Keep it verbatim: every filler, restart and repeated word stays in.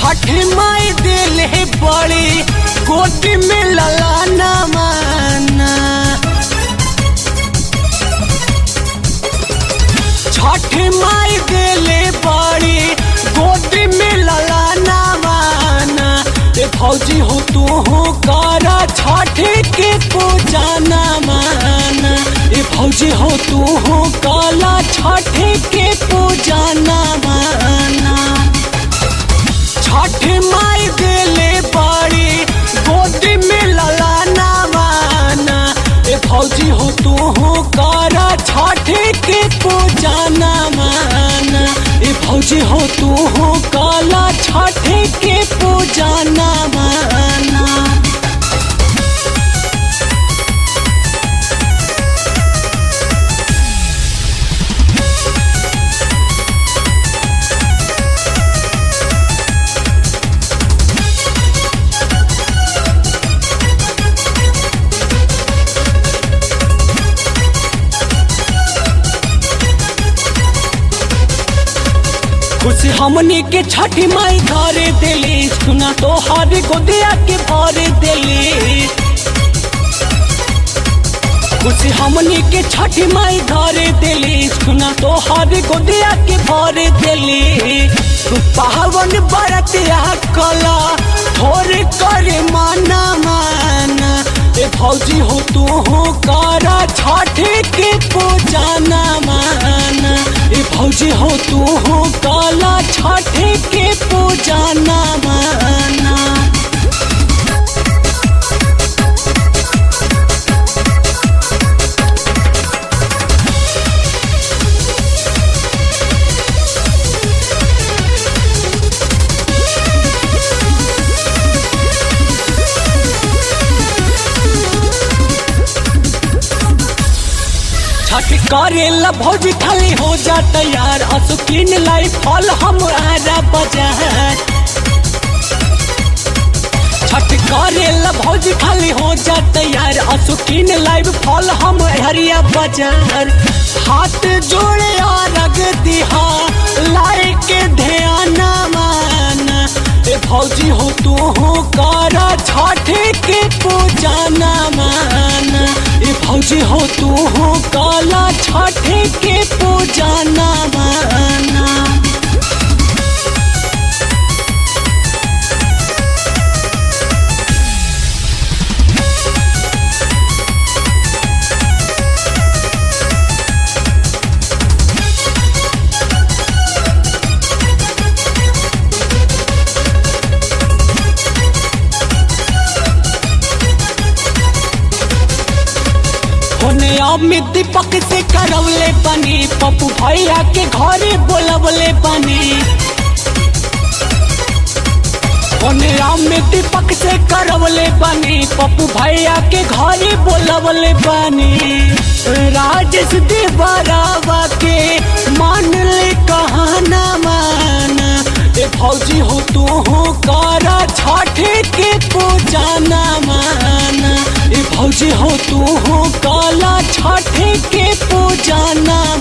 छठ माई दिल है बड़ी गोटी में ललाना माना। छठ माई दिल बड़ी गोटी में ललाना माना। ए भौजी हो तू हो कारा छठ के पूजाना माना। ए भौजी हो तू हो काला छठ के पूजाना माना। छठ माई दिले बड़ी गोदी में ललाना माना। ए भौजी हो तू हो कारा छठ के पूजाना माना। ए भौजी हो तू हो काला छठ के पूजाना माना। खुशी हमनी के छठी माई घरे दिली सुना तो हर गोदिया के भरे दिली। खुशी हमनी के छठी माई घरे दिली सुना तो हर गोदिया के भरे दिली। पावन बरतिया कला थोड़े करे माना माना। ए भौजी हो तू हो कारा छठ के पूजाना माना। ए भौजी हो तू हो काला छठ के पूजाना माना। छठ करेला भौजी खाली हो जा तैयार। असुकिन लाई फल हम आरा बाजार। छठ करेला भौजी खाली हो जा तैयार। असुकिन लाई फल हम हरिया बाजार। हाथ जोड़े रग दिहा लाई के ध्यान माना। ए भौजी हो तू हो कारा छठ के पूजाना माना। ए भौजी हो तू हो काला छठ के पूजाना माना। अमित दीपक से करवले बनी। पप्पू भैया के घरे बोलवले बनी। अमित दीपक से करवले बनी। पप्पू भैया के घरे बोलवले बनी। राजेश देवरावा के मान ले कहाना माना। ए भौजी हो तू हो कारा छठ के पूजाना माना। ए भौजी हो तू हो काला छठ के पूजाना